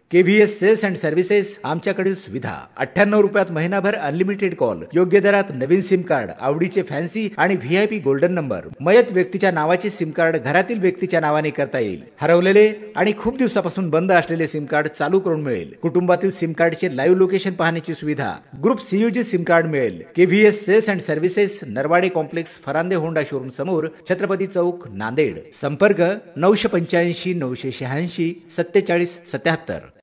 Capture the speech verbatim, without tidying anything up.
केव्हीएस sales and services आमच्याकडील सुविधा अठ्ठ्याण्णव रुपयात महिनाभर अनलिमिटेड कॉल, योग्य दरात नवीन सिम कार्ड, आवडीचे फॅन्सी आणि व्हीआयपी गोल्डन नंबर. मयत व्यक्तीच्या नावाचे सिम कार्ड घरातील व्यक्तीच्या नावाने करता येईल. हरवलेले आणि खूप दिवसापासून बंद असलेले सिम कार्ड चालू करून मिळेल. कुटुंबातील सिम कार्डचे लाईव्ह लोकेशन पाहण्याची सुविधा, ग्रुप सीयूजी सिम कार्ड मिळेल. KVS sales and services, Narwade complex, Farande Honda showroom समोर, छत्रपती चौक, नांदेड. संपर्क नऊशे पंच्याऐंशी नऊशे शहाऐंशी सत्तेचाळीस सत्याहत्तर.